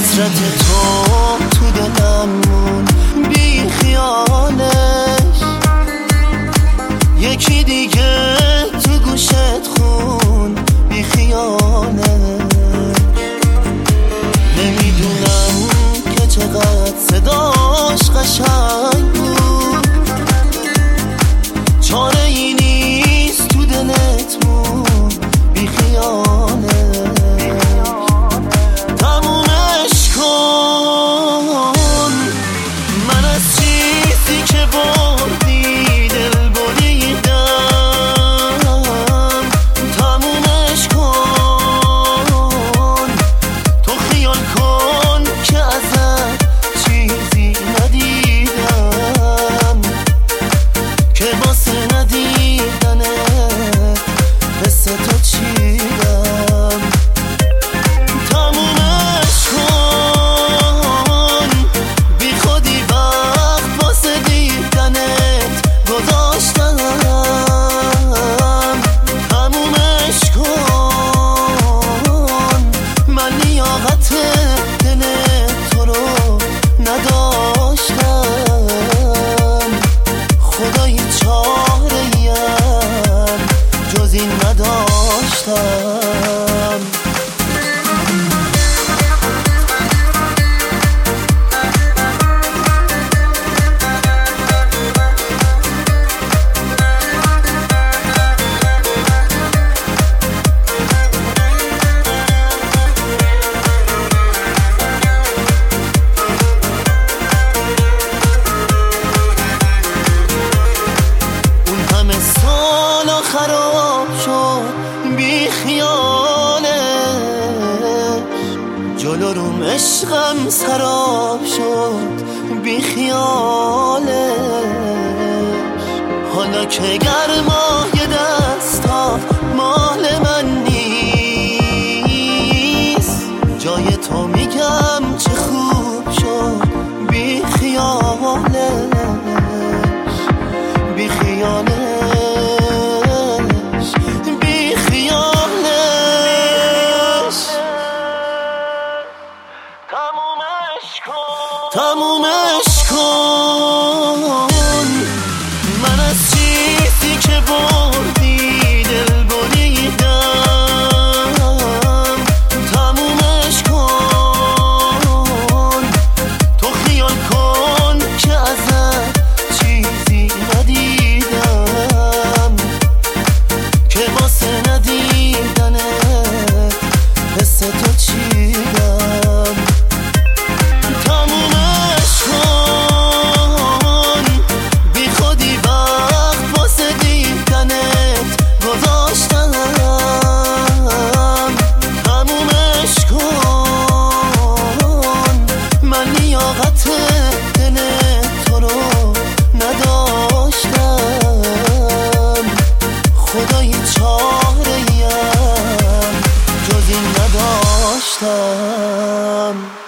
حسرت تو دلم مون بی خیالش، یکی دیگه تو گوشت خون بی خیالش. نمیدونم که چقدر صداش قشنگ بود، چاره ای نیست تو دلت مون بی خیالش. تمومش کن، من از چیزی که بردی دل بریدم. تمومش کن، تو خیال کن که ازت چیزی ندیدم، که واسه ندیدنه حس تو چیدم. تمومش کن، بی خودی وقت واسه دیدنت گذاشتم. تمومش کن، من لیاقت دل تو رو نداشتم. خدایی چاره‌ایم جز این نداشتم. خراب شد بی خیالش، جلو روم عشقم سراب شد بی خیالش. حالا که گرمای دستا مال من نیست، جای تو میگم چه خوب شد بی خیالش. بی خیالش، تمومش کن، من از چیزی که بردی دل بریدم. تمومش کن، تو خیال کن که ازت چیزی ندیدم، که واسه ندیدنه حس تو چیدم. لیاقت دل تو رو نداشتم. خدایی چاره‌ایم جز این نداشتم.